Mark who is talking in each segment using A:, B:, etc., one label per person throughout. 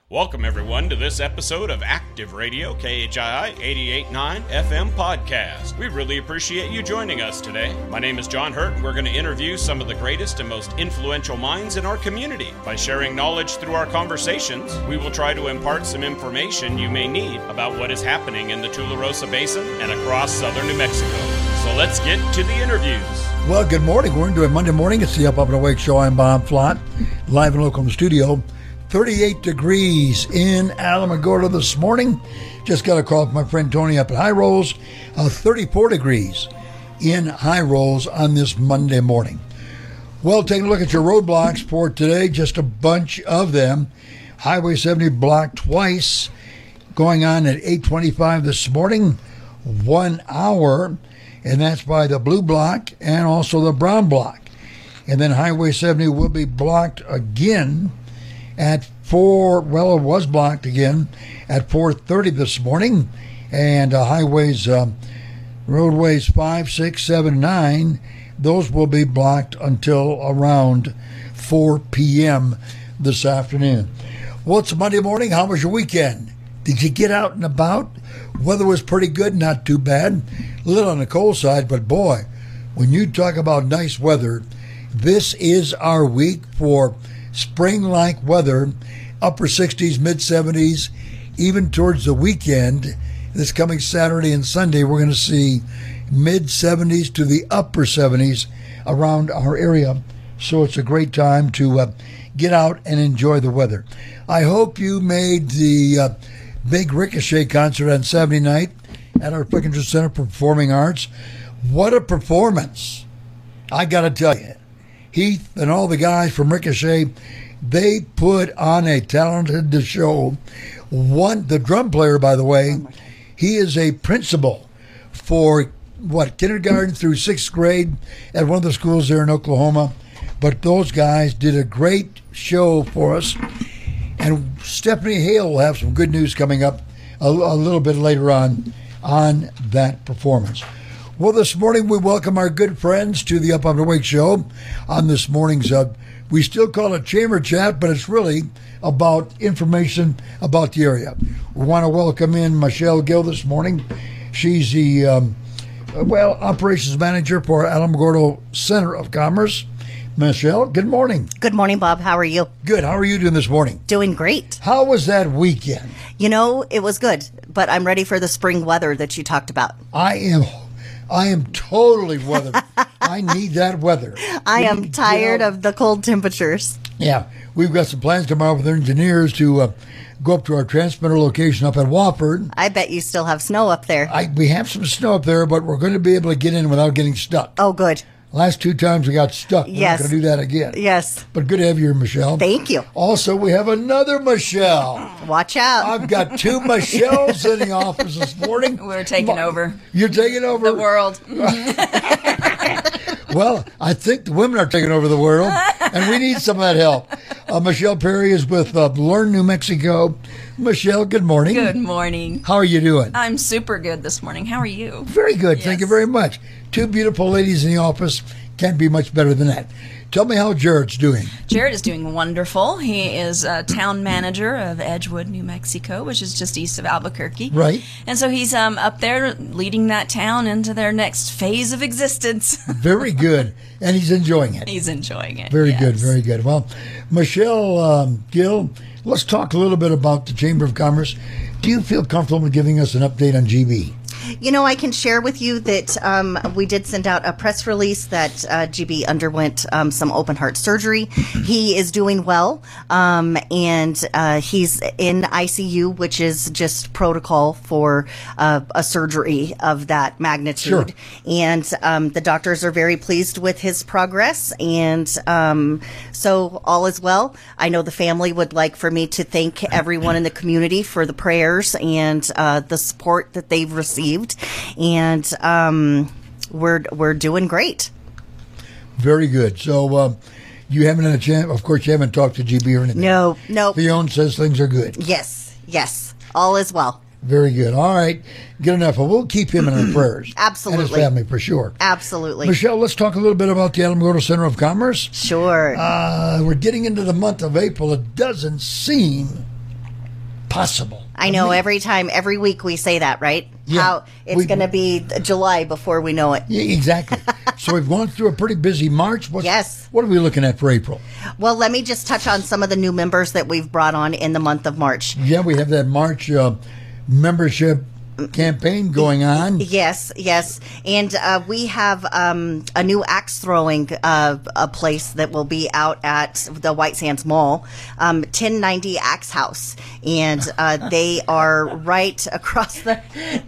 A: Welcome, everyone, to this episode of Active Radio, KHII 88.9 FM podcast. We really appreciate you joining us today. My name is John Hurt, and we're going to interview some of the greatest and most influential minds in our community. By sharing knowledge through our conversations, we will try to impart some information you may need about what is happening in the Tularosa Basin and across southern New Mexico. So let's get to the interviews.
B: Well, good morning. We're doing Monday morning. It's the Up and Awake Show. I'm Bob Flott, live and local in the studio. 38 degrees in Alamogordo this morning. Just got a call from my friend Tony up at High Rolls. 34 degrees in High Rolls on this Monday morning. Well, taking a look at your roadblocks for today, just a bunch of them. Highway 70 blocked twice, going on at 8:25 this morning, 1 hour, and that's by the blue block and also the brown block. And then Highway 70 will be blocked again at it was blocked again at 4:30 this morning, and roadways 5, 6, 7, 9, those will be blocked until around 4 p.m. this afternoon. Well, it's Monday morning. How was your weekend? Did you get out and about? Weather was pretty good, not too bad. A little on the cold side, but boy, when you talk about nice weather, this is our week for spring-like weather, upper 60s, mid-70s, even towards the weekend. This coming Saturday and Sunday, we're going to see mid-70s to the upper 70s around our area. So it's a great time to get out and enjoy the weather. I hope you made the big Ricochet concert on Saturday night at our Flickinger Center for Performing Arts. What a performance! I got to tell you. Heath and all the guys from Ricochet, they put on a talented show. The drum player, by the way, he is a principal for, kindergarten through 6th grade at one of the schools there in Oklahoma. But those guys did a great show for us. And Stephanie Hale will have some good news coming up a little bit later on that performance. Well, this morning we welcome our good friends to the Up and Awake Show. On this morning's, we still call it Chamber Chat, but it's really about information about the area. We want to welcome in Michelle Gill this morning. She's the, operations manager for Alamogordo Center of Commerce. Michelle, good morning.
C: Good morning, Bob. How are you?
B: Good. How are you doing this morning?
C: Doing great.
B: How was that weekend?
C: You know, it was good, but I'm ready for the spring weather that you talked about.
B: I am totally weathered. I need that weather.
C: I am tired of the cold temperatures.
B: Yeah, we've got some plans tomorrow with our engineers to go up to our transmitter location up at Wofford.
C: I bet you still have snow up there.
B: We have some snow up there, but we're going to be able to get in without getting stuck.
C: Oh, good.
B: Last 2 times we got stuck. We're not going to do that again.
C: Yes.
B: But good to have you here, Michelle.
C: Thank you.
B: Also, we have another Michelle.
C: Watch out.
B: I've got 2 Michelles in the office this morning.
D: We're taking over.
B: You're taking over?
D: The world.
B: Well, I think the women are taking over the world, and we need some of that help. Michelle Perry is with Learn New Mexico. Michelle, good morning.
D: Good morning.
B: How are you doing?
D: I'm super good this morning. How are you?
B: Very good. Yes. Thank you very much. 2 beautiful ladies in the office. Can't be much better than that. Tell me how Jared's doing.
D: Jared is doing wonderful. He is a town manager of Edgewood, New Mexico, which is just east of Albuquerque.
B: Right.
D: And so he's up there leading that town into their next phase of existence.
B: Very good. And he's enjoying it.
D: He's enjoying it.
B: Very good, very good. Well, Michelle Gill, let's talk a little bit about the Chamber of Commerce. Do you feel comfortable giving us an update on GB?
C: You know, I can share with you that we did send out a press release that GB underwent some open heart surgery. He is doing well, and he's in ICU, which is just protocol for a surgery of that magnitude.
B: Sure.
C: And the doctors are very pleased with his progress, and so all is well. I know the family would like for me to thank everyone in the community for the prayers and the support that they've received. And we're doing great.
B: Very good. So you haven't had a chance. Of course, you haven't talked to GB or anything.
C: No.
B: Fiona says things are good.
C: Yes. All is well.
B: Very good. All right. Good enough. Well, we'll keep him in our prayers.
C: Absolutely.
B: And his family, for sure.
C: Absolutely.
B: Michelle, let's talk a little bit about the Alamogordo Center of Commerce.
C: Sure.
B: We're getting into the month of April. It doesn't seem possible.
C: I know every week we say that, right?
B: Yeah.
C: How it's going to be July before we know it.
B: Yeah, exactly. So we've gone through a pretty busy March.
C: Yes.
B: What are we looking at for April?
C: Well, let me just touch on some of the new members that we've brought on in the month of March.
B: Yeah, we have that March membership campaign going on.
C: Yes. And we have a new axe throwing a place that will be out at the White Sands Mall, 1090 Axe House. And they are right across the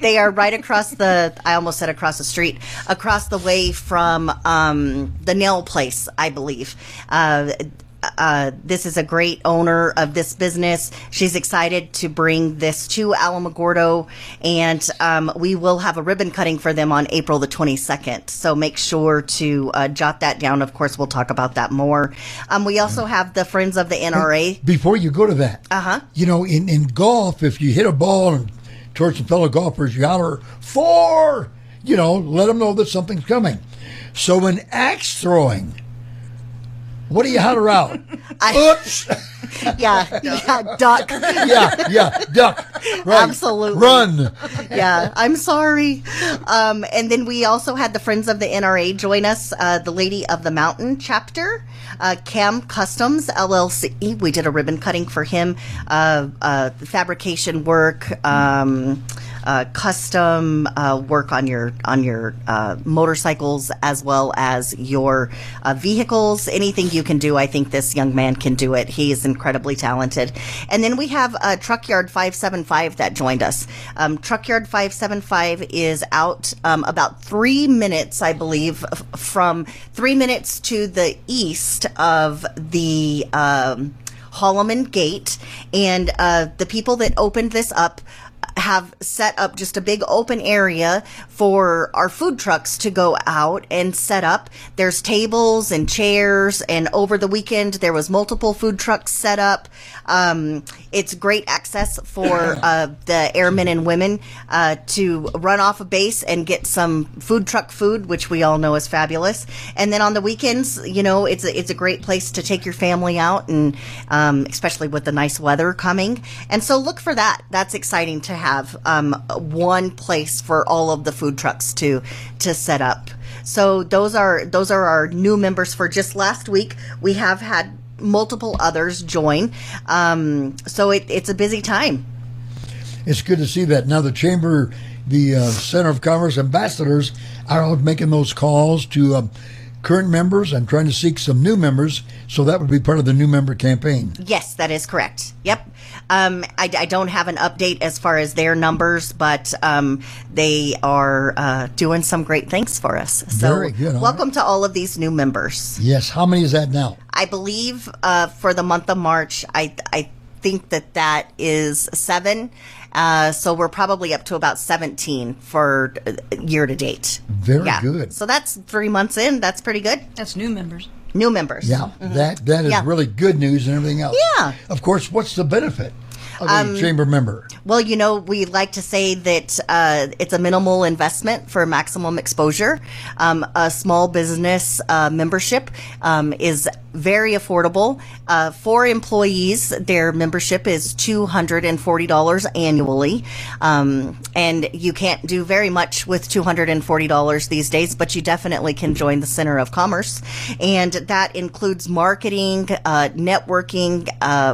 C: I almost said across the street, across the way from the nail place, I believe. This is a great owner of this business. She's excited to bring this to Alamogordo, and we will have a ribbon cutting for them on April the 22nd. So make sure to jot that down. Of course, we'll talk about that more. We also have the Friends of the NRA.
B: Before you go to that, in golf, if you hit a ball and towards some fellow golfers, you holler, 4! Let them know that something's coming. So in axe throwing, what do you holler out? Oops.
C: Yeah, duck.
B: Yeah, duck. Right.
C: Absolutely.
B: Run.
C: Yeah, I'm sorry. And then we also had the Friends of the NRA join us, the Lady of the Mountain chapter, Cam Customs, LLC. We did a ribbon cutting for him, fabrication work, custom work on your motorcycles as well as your vehicles. Anything you can do, I think this young man can do it. He is incredibly talented. And then we have Truckyard 575 that joined us. Truckyard 575 is out about 3 minutes, I believe, from 3 minutes to the east of the Holloman Gate. And the people that opened this up have set up just a big open area for our food trucks to go out and set up. There's tables and chairs, and over the weekend there was multiple food trucks set up. It's great access for the airmen and women to run off a base and get some food truck food, which we all know is fabulous. And then on the weekends, it's a great place to take your family out, and especially with the nice weather coming. And so look for that. That's exciting to have one place for all of the food trucks to set up. So those are our new members for just last week. We have had multiple others join. So it's a busy time.
B: It's good to see that. Now the Chamber, the Center of Commerce ambassadors are out making those calls to current members and trying to seek some new members. So that would be part of the new member campaign.
C: Yes, that is correct. Yep. I don't have an update as far as their numbers, but they are doing some great things for us. So
B: very good.
C: Welcome to all of these new members.
B: Yes. How many is that now?
C: I believe for the month of March, I think that is 7. So we're probably up to about 17 for year to date.
B: Very good.
C: So that's 3 months in. That's pretty good.
D: That's new members.
C: New members.
B: Yeah, that is really good news and everything else.
C: Yeah.
B: Of course, what's the benefit of a chamber member?
C: Well, we like to say that it's a minimal investment for maximum exposure. A small business membership is very affordable. For employees, their membership is $240 annually. And you can't do very much with $240 these days, but you definitely can join the Center of Commerce. And that includes marketing, networking,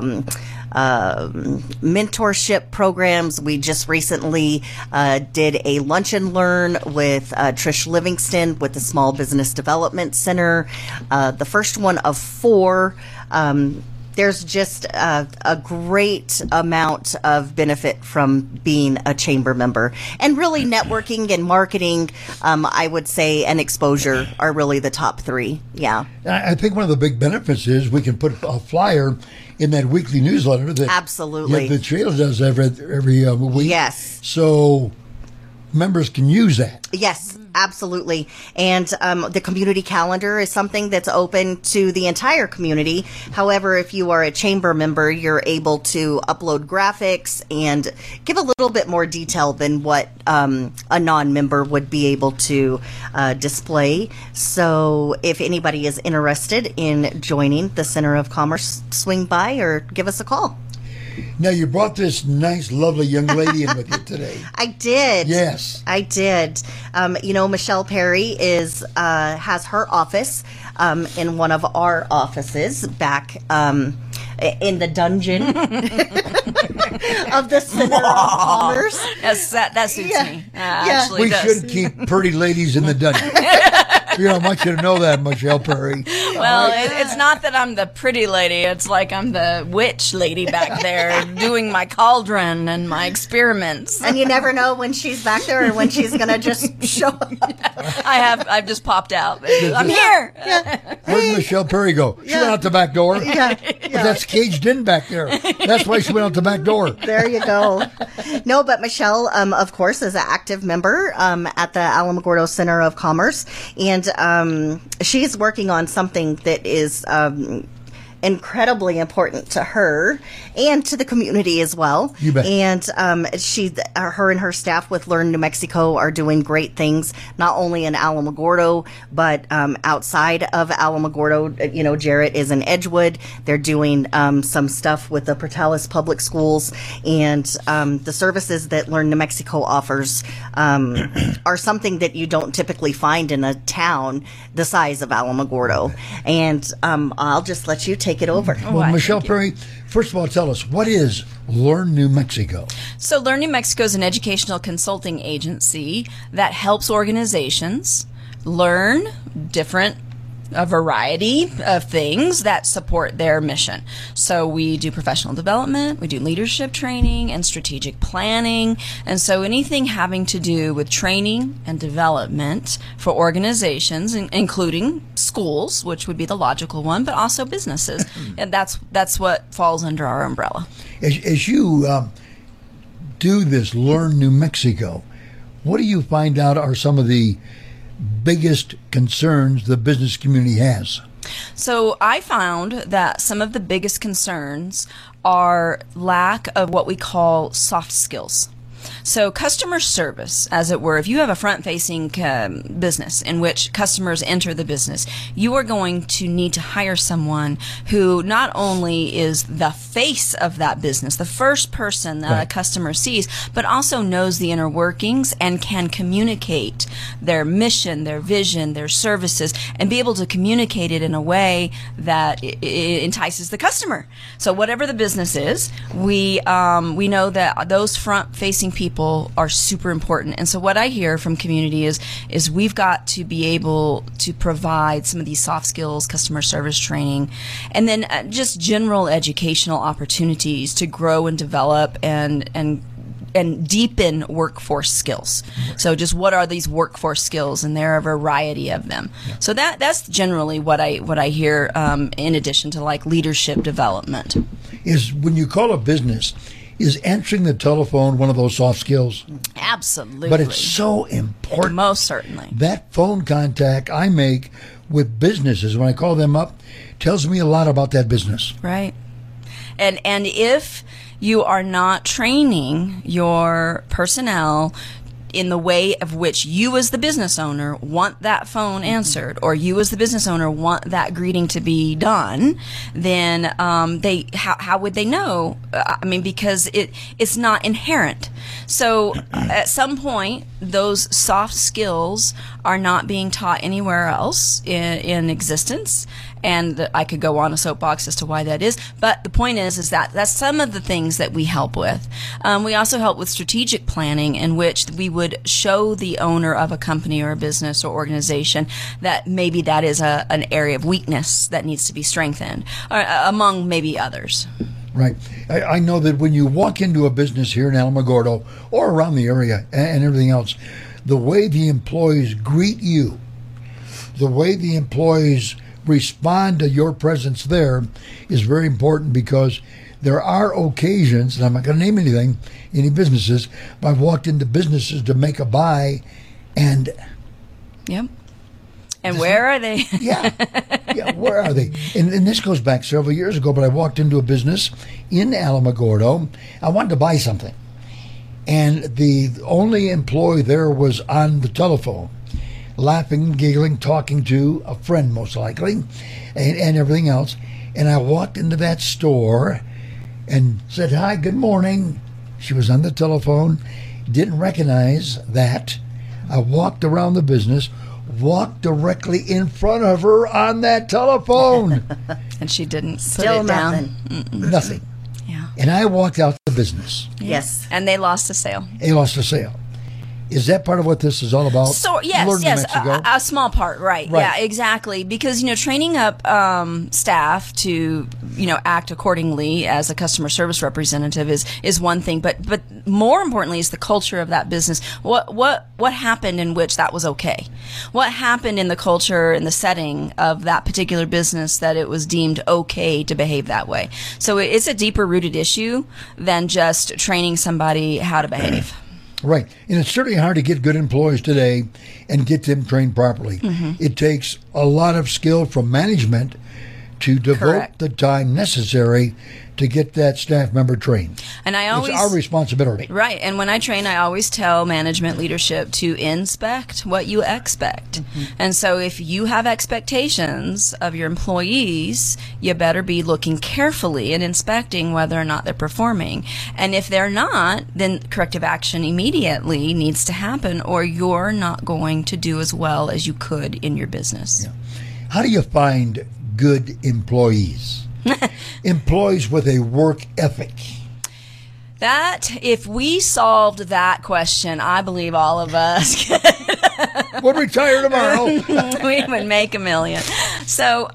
C: mentorship programs. We just recently did a lunch and learn with Trish Livingston with the Small Business Development Center, the first one of 4. There's just a great amount of benefit from being a chamber member. And really networking and marketing, I would say, and exposure are really the top 3. Yeah.
B: I think one of the big benefits is we can put a flyer in that weekly newsletter that
C: absolutely
B: the trail does every week.
C: Yes.
B: So members can use that.
C: Yes, absolutely. And the community calendar is something that's open to the entire community. However, if you are a chamber member, you're able to upload graphics and give a little bit more detail than what a non-member would be able to display. So if anybody is interested in joining the Center of Commerce, swing by or give us a call.
B: Now, you brought this nice, lovely young lady in with you today.
C: I did.
B: Yes.
C: I did. Michelle Perry has her office in one of our offices back in the dungeon of the Center of Commerce.
D: Yes, that suits me. Actually,
B: We
D: does.
B: should keep pretty ladies in the dungeon. I want you to know that, Michelle Perry.
D: Well, it's not that I'm the pretty lady. It's like I'm the witch lady back there doing my cauldron and my experiments.
C: And you never know when she's back there or when she's going to just show up.
D: I've just popped out. I'm here.
B: Where did Michelle Perry go? She went out the back door.
C: Yeah.
B: But that's caged in back there. That's why she went out the back door.
C: There you go. No, but Michelle, of course, is an active member at the Alamogordo Center of Commerce. And she's working on something that is incredibly important to her and to the community as well.
B: You bet.
C: And her and her staff with Learn New Mexico are doing great things, not only in Alamogordo, but outside of Alamogordo. Jarrett is in Edgewood. They're doing some stuff with the Portales Public Schools, and the services that Learn New Mexico offers are something that you don't typically find in a town the size of Alamogordo. And I'll just let you take it over.
B: Well, Michelle Perry, first of all, tell us, what is Learn New Mexico?
D: So Learn New Mexico is an educational consulting agency that helps organizations learn a variety of things that support their mission. So we do professional development, we do leadership training and strategic planning, and so anything having to do with training and development for organizations, including schools, which would be the logical one, but also businesses. And that's what falls under our umbrella.
B: As you do this Learn New Mexico, what do you find out are some of the biggest concerns the business community has?
D: So I found that some of the biggest concerns are lack of what we call soft skills. So customer service, as it were, if you have a front-facing business in which customers enter the business, you are going to need to hire someone who not only is the face of that business, the first person that a customer sees, but also knows the inner workings and can communicate their mission, their vision, their services, and be able to communicate it in a way that it entices the customer. So whatever the business is, we know that those front-facing people are super important. And so what I hear from community is we've got to be able to provide some of these soft skills, customer service training, and then just general educational opportunities to grow and develop and deepen workforce skills. So just what are these workforce skills? And there are a variety of them. Yeah. So that's generally what I hear in addition to like leadership development.
B: Is when you call a business, is answering the telephone one of those soft skills?
D: Absolutely.
B: But it's so important.
D: Most certainly.
B: That phone contact I make with businesses when I call them up tells me a lot about that business.
D: Right. And if you are not training your personnel in the way of which you as the business owner want that phone answered, or you as the business owner want that greeting to be done, then how would they know? I mean, because it's not inherent. So at some point, those soft skills are not being taught anywhere else in existence. And I could go on a soapbox as to why that is. But the point is that that's some of the things that we help with. We also help with strategic planning, in which we would show the owner of a company or a business or organization that maybe that is an area of weakness that needs to be strengthened, among maybe others.
B: Right. I know that when you walk into a business here in Alamogordo or around the area and everything else, the way the employees greet you, the way the employees respond to your presence there is very important, because there are occasions, and I'm not going to name any businesses, but I've walked into businesses to make a buy, and
D: yep. And where are they?
B: Yeah, where are they? And this goes back several years ago, but I walked into a business in Alamogordo. I wanted to buy something, and the only employee there was on the telephone, laughing, giggling, talking to a friend most likely, and everything else. And I walked into that store, and said, "Hi, good morning." She was on the telephone, didn't recognize that. I walked around the business, walked directly in front of her on that telephone.
D: And she didn't
C: Still
D: put it down.
C: nothing.
B: Nothing.
D: Yeah.
B: And I walked out the business.
C: Yes.
D: And they lost a sale.
B: They lost a sale. Is that part of what this is all about?
D: So yes,
B: Learn New
D: yes,
B: Mexico.
D: a small part, right?
B: Right.
D: Yeah, exactly. Because training up staff to act accordingly as a customer service representative is one thing, but more importantly is the culture of that business. What happened in which that was okay? What happened in the culture and the setting of that particular business that it was deemed okay to behave that way? So it's a deeper rooted issue than just training somebody how to behave.
B: Right. And it's certainly hard to get good employees today and get them trained properly. It takes a lot of skill from management to devote
D: Correct.
B: the time necessary to get that staff member trained.
D: And I always
B: It's our responsibility.
D: Right. And when I train, I always tell management leadership to inspect what you expect. And so if you have expectations of your employees, you better be looking carefully and inspecting whether or not they're performing. And if they're not, then corrective action immediately needs to happen, or you're not going to do as well as you could in your business.
B: Yeah. How do you find good employees? Employees with a work ethic.
D: That, if we solved that question, I believe all of us
B: We'll retire tomorrow.
D: we would make $1 million. So,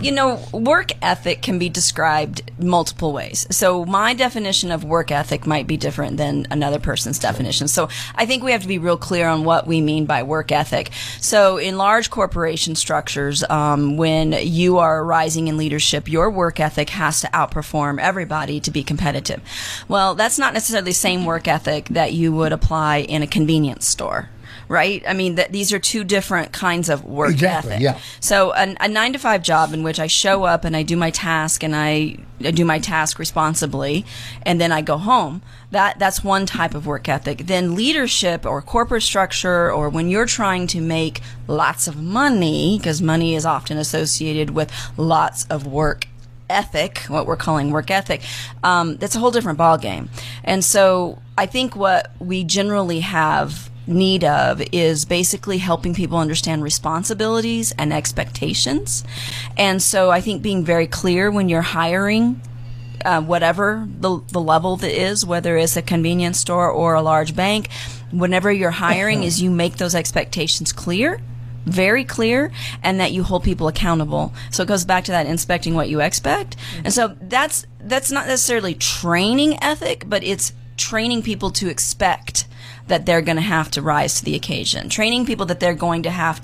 D: work ethic can be described multiple ways. So my definition of work ethic might be different than another person's definition. So I think we have to be real clear on what we mean by work ethic. So in large corporation structures, when you are rising in leadership, your work ethic has to outperform everybody to be competitive. Well, that's not necessarily the same work ethic that you would apply in a convenience store. Right? I mean, these are two different kinds of work
B: Exactly,
D: ethic.
B: yeah.
D: So a 9-to-5 job in which I show up and I do my task and I do my task responsibly and then I go home, that's one type of work ethic. Then leadership or corporate structure, or when you're trying to make lots of money, because money is often associated with lots of work ethic, what we're calling work ethic, that's a whole different ballgame. And so I think what we generally have need of is basically helping people understand responsibilities and expectations. And so I think being very clear when you're hiring, whatever the level that is, whether it's a convenience store or a large bank, whenever you're hiring, is you make those expectations clear, very clear, and that you hold people accountable. So it goes back to that inspecting what you expect. And so that's not necessarily training ethic, but it's training people to expect that they're going to have to rise to the occasion, training people that they're going to have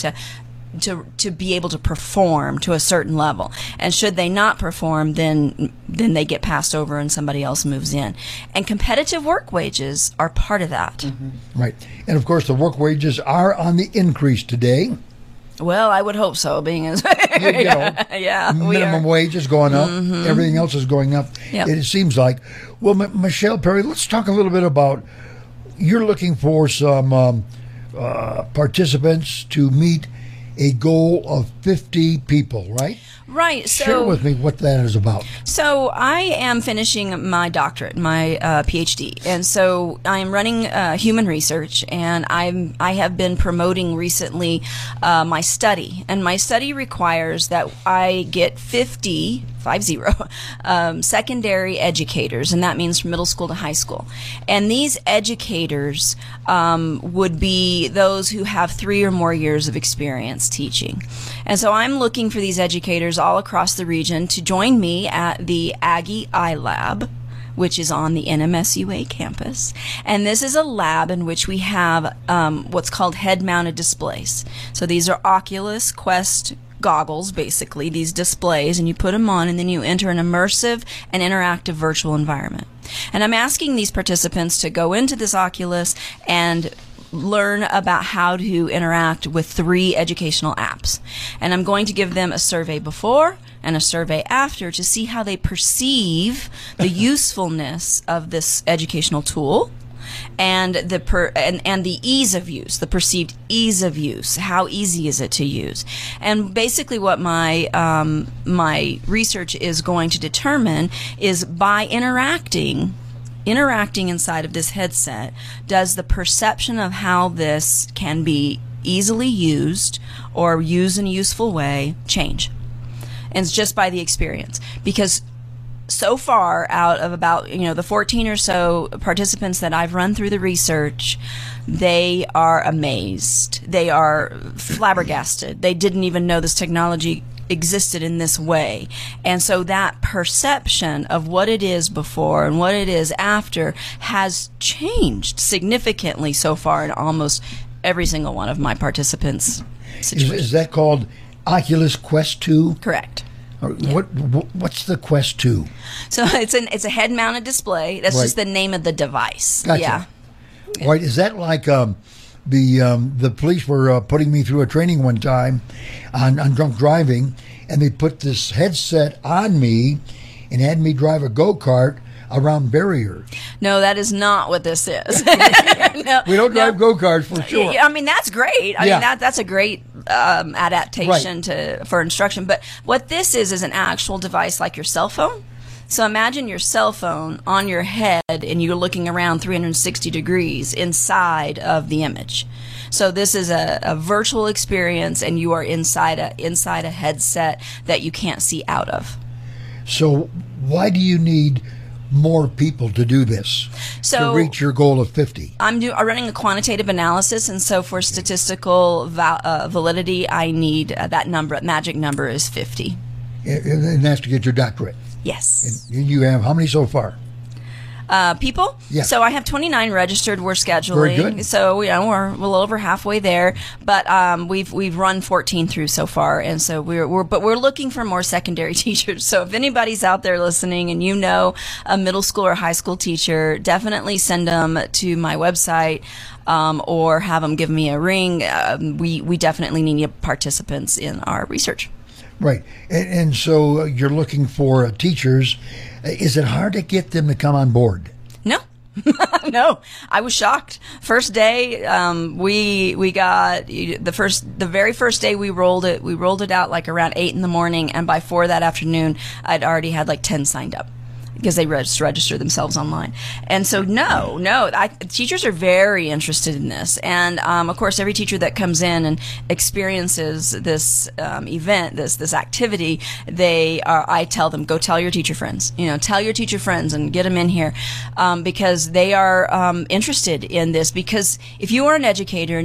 D: to be able to perform to a certain level. And should they not perform, then they get passed over and somebody else moves in. And competitive work wages are part of that.
B: Right. And of course, the work wages are on the increase today.
D: Well, I would hope so, being as yeah, we
B: Minimum
D: are.
B: wage is going up. Everything else is going up.
D: Yep.
B: It seems like. Well, Michelle Perry, let's talk a little bit about, you're looking for some participants to meet a goal of 50 people, right?
D: Right.
B: Share with me what that is about.
D: So I am finishing my doctorate, my PhD, and so I am running human research, and I have been promoting recently my study, and my study requires that I get 50 secondary educators, and that means from middle school to high school. And these educators would be those who have 3 or more years of experience teaching. And so I'm looking for these educators all across the region to join me at the Aggie iLab, which is on the NMSUA campus. And this is a lab in which we have what's called head-mounted displays. So these are Oculus Quest goggles, basically, these displays, and you put them on and then you enter an immersive and interactive virtual environment. And I'm asking these participants to go into this Oculus and learn about how to interact with 3 educational apps. And I'm going to give them a survey before and a survey after to see how they perceive the usefulness of this educational tool. and the ease of use, the perceived ease of use. How easy is it to use? And basically, what my my research is going to determine is by interacting inside of this headset, does the perception of how this can be easily used or used in a useful way change? And it's just by the experience. Because so far, out of about the 14 or so participants that I've run through the research, they are amazed. They are flabbergasted. They didn't even know this technology existed in this way. And so that perception of what it is before and what it is after has changed significantly so far in almost every single one of my participants' situations.
B: Is that called Oculus Quest 2?
D: Correct.
B: Yeah. What's the Quest 2?
D: So it's a head-mounted display. That's
B: right.
D: just the name of the device.
B: Gotcha.
D: Yeah.
B: Right. Is that like the police were putting me through a training one time on drunk driving, and they put this headset on me and had me drive a go-kart around barriers?
D: No, that is not what this is. No,
B: we don't drive go-karts for sure.
D: I mean, that's great. I
B: Yeah.
D: mean, that's a great adaptation for instruction. But what this is an actual device like your cell phone. So imagine your cell phone on your head and you're looking around 360 degrees inside of the image. So this is a virtual experience, and you are inside a headset that you can't see out of.
B: So why do you need more people to do this to reach your goal of 50?
D: I'm running a quantitative analysis, and so for statistical validity, I need that magic number is 50.
B: And that's to get your doctorate.
D: Yes.
B: And you have how many so far?
D: People?
B: Yeah.
D: So I have 29 registered. We're scheduling.
B: Very good.
D: So we're a little over halfway there, but we've run 14 through so far, and so we're looking for more secondary teachers. So if anybody's out there listening and you know a middle school or high school teacher, definitely send them to my website. Or have them give me a ring. We definitely need participants in our research.
B: Right. And so you're looking for teachers. Is it hard to get them to come on board?
D: No. No, I was shocked. First day, we got the very first day we rolled it out like around 8 a.m, and by 4 that afternoon, I'd already had like 10 signed up, because they register themselves online. And so teachers are very interested in this. And of course, every teacher that comes in and experiences this event, this activity, I tell them, go tell your teacher friends. Tell your teacher friends and get them in here, because they are interested in this. Because if you are an educator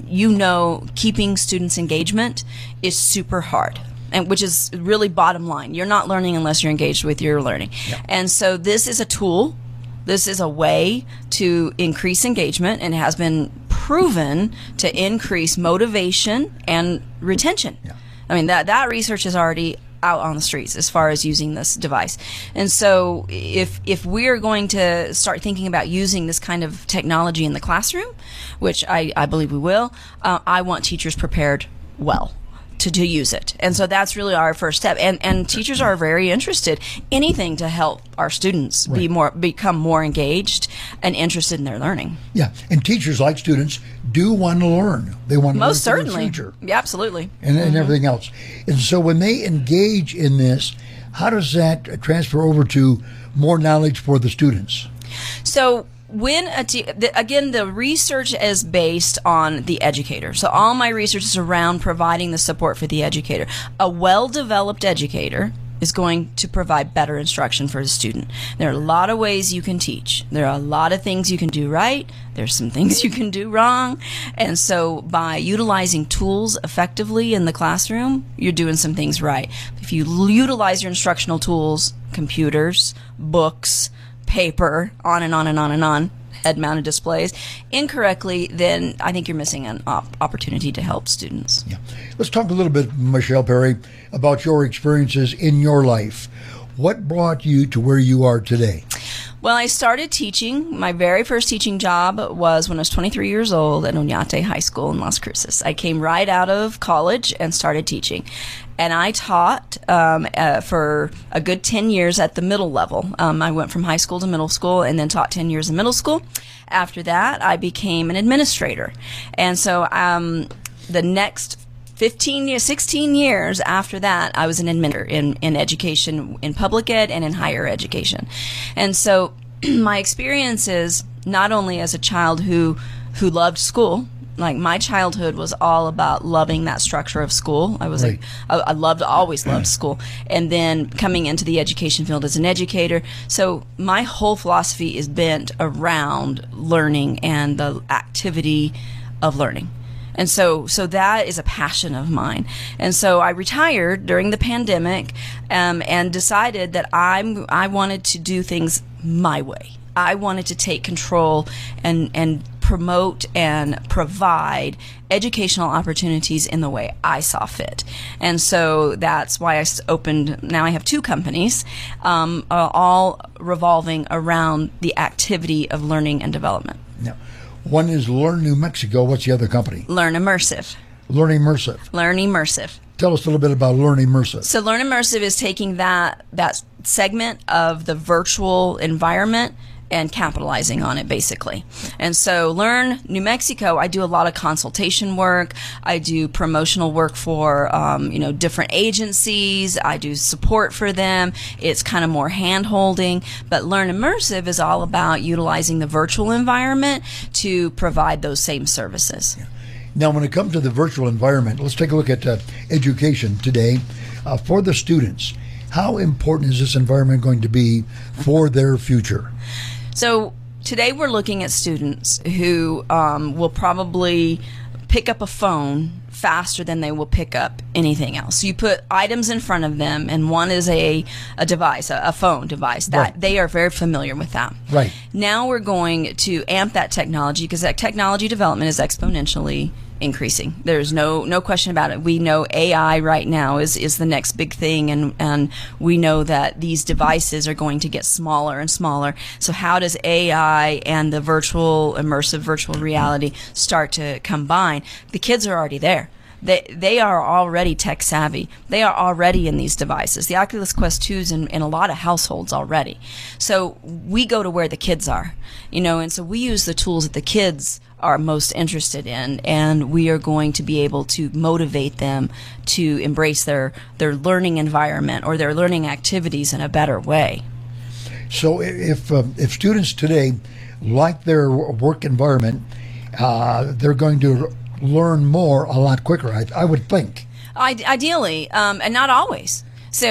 D: and keeping students' engagement is super hard. And which is really bottom line. You're not learning unless you're engaged with your learning. Yeah. And so this is a tool. This is a way to increase engagement, and it has been proven to increase motivation and retention. Yeah. I mean, that research is already out on the streets as far as using this device. And so if we're going to start thinking about using this kind of technology in the classroom, which I believe we will, I want teachers prepared well to use it. And so that's really our first step. And teachers are very interested. Anything to help our students become more engaged and interested in their learning.
B: Yeah. And teachers, like students, do want to learn. They want to learn for the future.
D: Yeah, absolutely.
B: And everything else. And so when they engage in this, how does that transfer over to more knowledge for the students?
D: So when again, the research is based on the educator. So all my research is around providing the support for the educator. A well-developed educator is going to provide better instruction for the student. There are a lot of ways you can teach. There are a lot of things you can do right. There's some things you can do wrong. And so by utilizing tools effectively in the classroom, you're doing some things right. If you utilize your instructional tools, computers, books, paper, on and on and on and on, head-mounted displays, incorrectly, then I think you're missing an opportunity to help students.
B: Yeah. Let's talk a little bit, Michelle Perry, about your experiences in your life. What brought you to where you are today?
D: Well, I started teaching. My very first teaching job was when I was 23 years old at Oñate High School in Las Cruces. I came right out of college and started teaching. and I taught for a good 10 years at the middle level. I went from high school to middle school and then taught 10 years in middle school. After that, I became an administrator. And so the next 16 years after that, I was an administrator in education, in public ed and in higher education. And so my experiences, not only as a child who loved school, like my childhood was all about loving that structure of school. I was always loved school. And then coming into the education field as an educator. So my whole philosophy is bent around learning and the activity of learning. And so that is a passion of mine. And so I retired during the pandemic, and decided that I wanted to do things my way. I wanted to take control and promote and provide educational opportunities in the way I saw fit. And so that's why I opened, now I have 2 companies, all revolving around the activity of learning and development.
B: Now, one is Learn New Mexico. What's the other company?
D: Learn Immersive.
B: Learn Immersive.
D: Learn Immersive.
B: Tell us a little bit about Learn Immersive.
D: So Learn Immersive is taking that segment of the virtual environment and capitalizing on it, basically. And so Learn New Mexico, I do a lot of consultation work. I do promotional work for different agencies. I do support for them. It's kind of more hand-holding. But Learn Immersive is all about utilizing the virtual environment to provide those same services.
B: Yeah. Now, when it comes to the virtual environment, let's take a look at education today. For the students, how important is this environment going to be for their future?
D: So today we're looking at students who will probably pick up a phone faster than they will pick up anything else. So you put items in front of them, and one is a device, a phone device, that
B: right.
D: They are very familiar with that.
B: Right.
D: Now we're going to amp that technology, because that technology development is exponentially increasing. There's no question about it. We know AI right now is the next big thing, and we know that these devices are going to get smaller and smaller. So how does AI and the immersive virtual reality start to combine? The kids are already there. They are already tech savvy. They are already in these devices. The Oculus Quest 2 is in a lot of households already. So we go to where the kids are, and so we use the tools that the kids are most interested in, and we are going to be able to motivate them to embrace their learning environment or their learning activities in a better way.
B: So if students today like their work environment, they're going to learn more a lot quicker, I would think.
D: Ideally, and not always.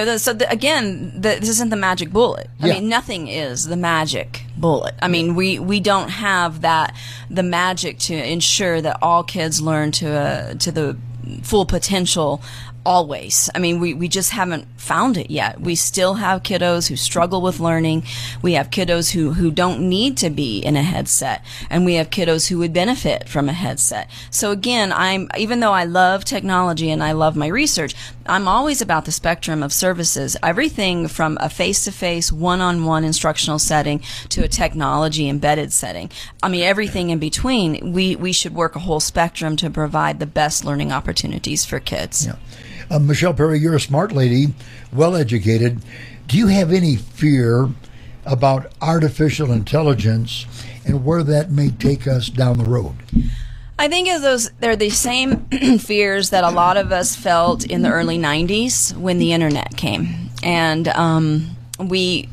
D: Again, this isn't the magic bullet. I mean, nothing is the magic bullet. I mean, we don't have the magic to ensure that all kids learn to the full potential always. I mean, we just haven't found it yet. We still have kiddos who struggle with learning. We have kiddos who don't need to be in a headset, and we have kiddos who would benefit from a headset. So again, even though I love technology and I love my research, I'm always about the spectrum of services. Everything from a face-to-face, one-on-one instructional setting to a technology embedded setting. I mean, everything in between. We should work a whole spectrum to provide the best learning opportunities for kids.
B: Yeah. Michelle Perry, you're a smart lady, well-educated. Do you have any fear about artificial intelligence and where that may take us down the road?
D: I think they're the same fears that a lot of us felt in the early 90s when the internet came. And we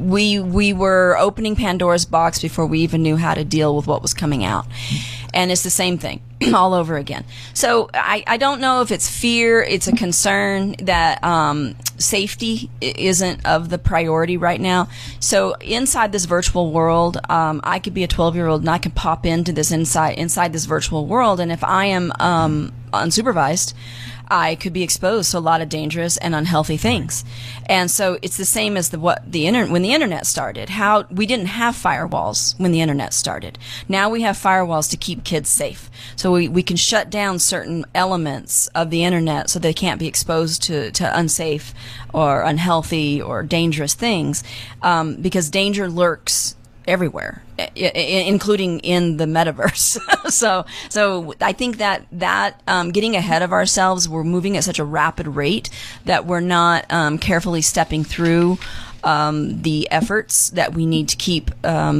D: were opening Pandora's box before we even knew how to deal with what was coming out. And it's the same thing all over again. So I don't know if it's fear, it's a concern that safety isn't of the priority right now. So inside this virtual world, I could be a 12-year-old and I could pop into this inside this virtual world, and if I am unsupervised, I could be exposed to a lot of dangerous and unhealthy things. And so it's the same as when the internet started. How we didn't have firewalls when the internet started. Now we have firewalls to keep kids safe. So we can shut down certain elements of the internet so they can't be exposed to unsafe or unhealthy or dangerous things, because danger lurks everywhere, including in the metaverse. So I think that getting ahead of ourselves, we're moving at such a rapid rate that we're not carefully stepping through the efforts that we need to keep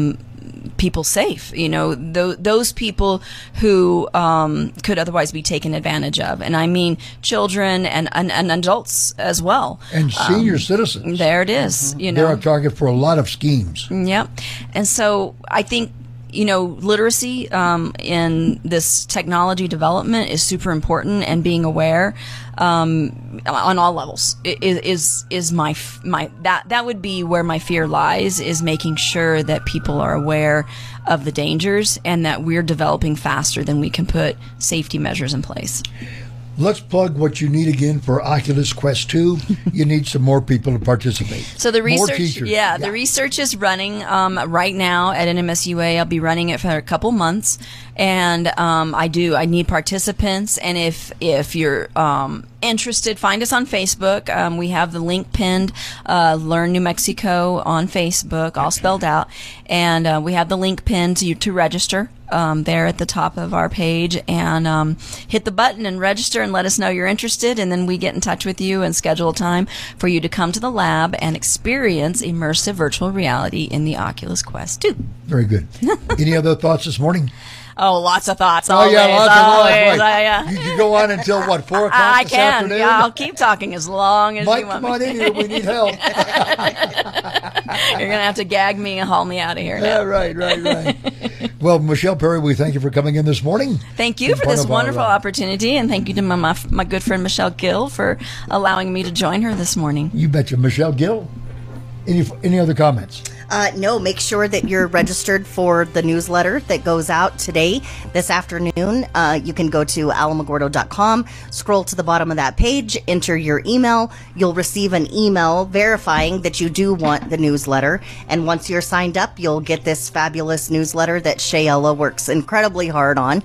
D: people safe. Those people who could otherwise be taken advantage of, and I mean children and adults as well,
B: and senior citizens.
D: There it is.
B: They're a target for a lot of schemes.
D: Yep. And so I think literacy in this technology development is super important, and being aware on all levels is my that would be where my fear lies, is making sure that people are aware of the dangers and that we're developing faster than we can put safety measures in place.
B: Let's plug what you need again for Oculus Quest 2. You need some more people to participate.
D: So the research,
B: more teachers.
D: The research is running right now at NMSUA. I'll be running it for a couple months, and I need participants. And if you're interested, find us on Facebook. We have the link pinned, Learn New Mexico on Facebook, all spelled out, and we have the link pinned to register. There at the top of our page, and hit the button and register and let us know you're interested, and then we get in touch with you and schedule a time for you to come to the lab and experience immersive virtual reality in the Oculus Quest 2.
B: Very good. Any other thoughts this morning?
D: Oh, lots of thoughts.
B: Always,
D: lots of
B: thoughts.
D: Yeah.
B: You can go on until, 4 o'clock
D: I
B: this
D: can.
B: afternoon?
D: Yeah, I'll keep talking as long as
B: Mike,
D: you want
B: come on in here. We need help.
D: You're going to have to gag me and haul me out of here now.
B: Yeah, right. Well, Michelle Perry, we thank you for coming in this morning.
D: Thank you for this wonderful opportunity, and thank you to my good friend Michelle Gill for allowing me to join her this morning.
B: You betcha. Michelle Gill, any other comments?
C: No, make sure that you're registered for the newsletter that goes out today, this afternoon. You can go to alamogordo.com, scroll to the bottom of that page, enter your email. You'll receive an email verifying that you do want the newsletter. And once you're signed up, you'll get this fabulous newsletter that Shayella works incredibly hard on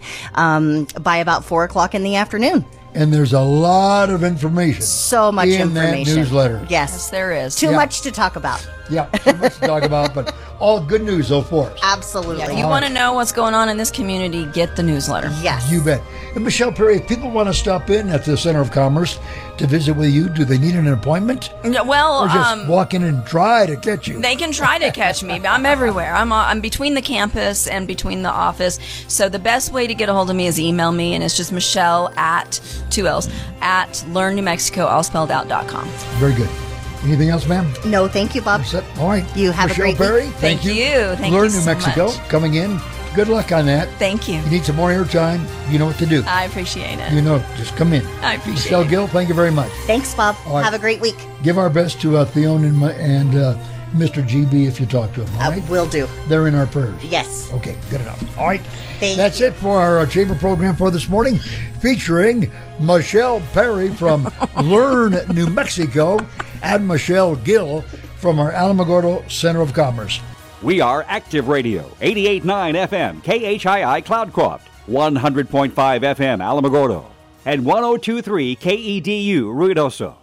C: by about 4 o'clock in the afternoon.
B: And there's a lot of information.
C: So much
B: in
C: information.
B: That newsletter.
C: Yes,
D: there is.
C: Too much to talk about.
B: Yeah, too much to talk about, but all good news, though, for us.
C: Absolutely.
D: Yeah, if you want to know what's going on in this community, get the newsletter.
C: Yes.
B: You bet. And Michelle Perry, if people want to stop in at the Center of Commerce to visit with you, do they need an appointment?
D: Well,
B: or just walk in and try to catch you?
D: They can try to catch me. I'm everywhere. I'm between the campus and between the office. So the best way to get a hold of me is email me, and it's just Michelle at 2 L's at learnnewmexico.com.
B: Very good. Anything else, ma'am?
C: No, thank you, Bob.
B: All right.
C: You have
B: Michelle
C: a great
B: Perry,
C: week.
B: Thank you.
D: Thank
B: Learn
D: you
B: New
D: so
B: Mexico
D: much.
B: Coming in. Good luck on that.
D: Thank you.
B: You need some more airtime. You know what to do.
D: I appreciate it.
B: Just come in.
D: I appreciate
B: Michelle
D: it.
B: Gill, thank you very much.
C: Thanks, Bob.
B: All right.
C: Have a great week.
B: Give our best to Theon and Mr. GB if you talk to him. All right?
C: Will do.
B: They're in our prayers.
C: Yes.
B: Okay, good enough. All right.
C: Thank
B: That's
C: you.
B: it for our chamber program for this morning, featuring Michelle Perry from Learn New Mexico and Michelle Gill from our Alamogordo Center of Commerce.
E: We are Active Radio, 88.9 FM, KHII Cloudcroft, 100.5 FM Alamogordo, and 102.3 KEDU Ruidoso.